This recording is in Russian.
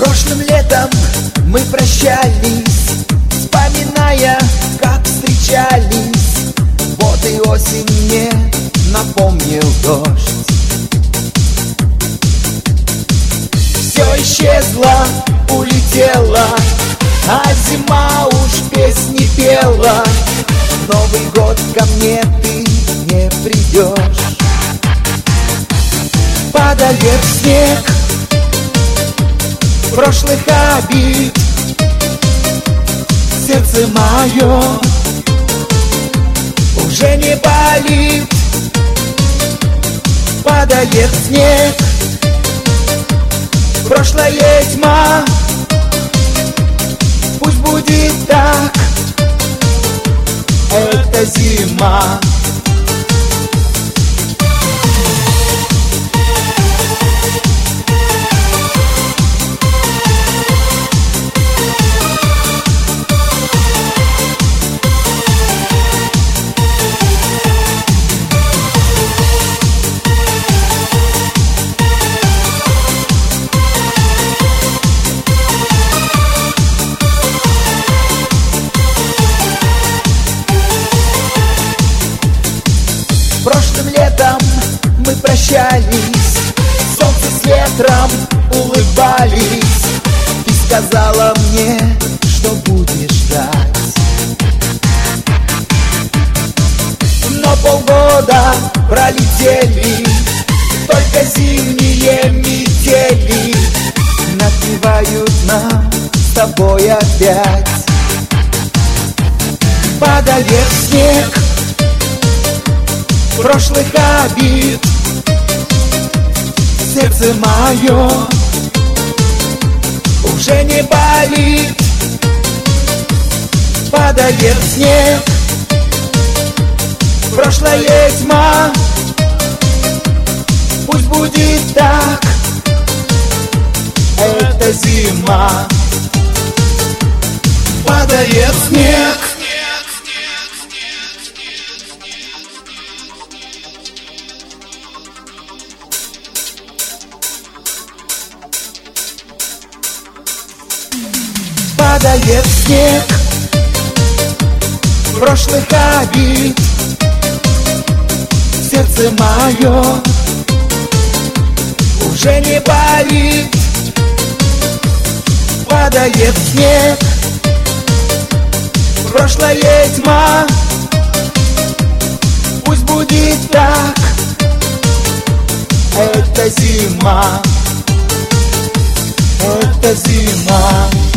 Прошлым летом мы прощались, вспоминая, как встречались. Вот и осень мне напомнил дождь. Все исчезло, улетело, а зима уж песни пела. Новый год ко мне ты не придешь. Падает снег прошлых обид, сердце мое уже не болит. Падает снег, прошлое тьма, пусть будет так, это зима. Прошлым летом мы прощались, солнце с ветром улыбались. Ты сказала мне, что будешь ждать. Но полгода пролетели, только зимние метели напевают нам с тобой опять. Падает снег прошлых обид, сердце мое уже не болит. Падает снег, прошлое тьма, пусть будет так, это зима. Падает снег, падает снег прошлых обид, сердце мое уже не болит. Падает снег, прошлое тьма, пусть будет так, это зима, это зима.